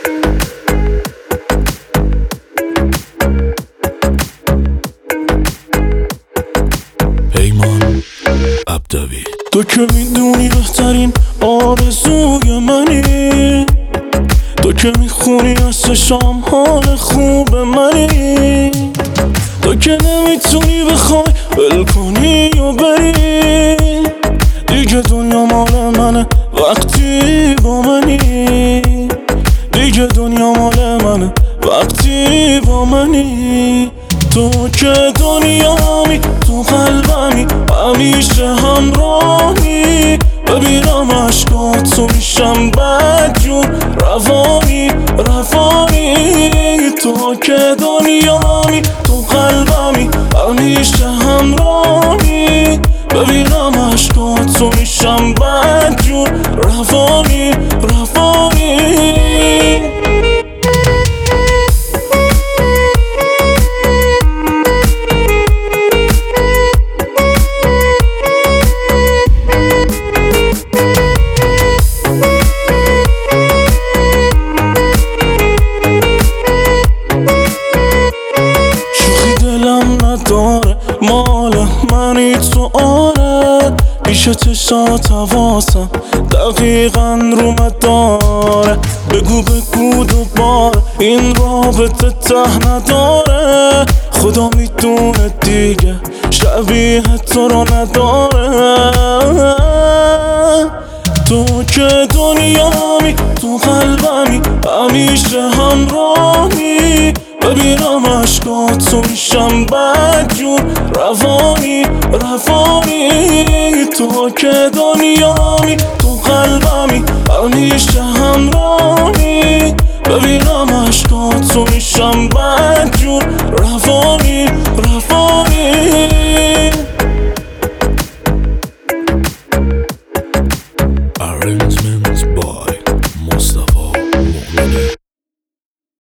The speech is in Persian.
پیمان عبدوی. تو که میدونی بهترین آرزوی منی، تو که میخونی از چشام حال خوب منی، تو که نمیتونی بخوای ول کنی و بری، دیگه دنیا مال منه وقتی با منی، دیگه دنیا مال منه وقتی با منی. تو که دنیامی، تو قلبمی، همیشه همراهی، ببینم عشقاتو میشم بدجور روانی روانی. تو که دنیامی، تو قلبمی، همیشه همراهی، ببینم عشقاتو میشم بدجور روانی روانی. نداره مال منی تو آره، پیش چشات حواسم دقیقا رو مداره. بگو دوباره این رابطه ته نداره، خدا میدونه دیگه شبیه تو رو نداره. تو که دنیامی، تو قلبمی، همیشه همراهی، ببینم عشقاتو میشم بدجور روانی روانی. تو که دنیامی، تو قلبمی، همیشه همراهی، ببینم عشقاتو میشم بدجور روانی روانی. Arrangements by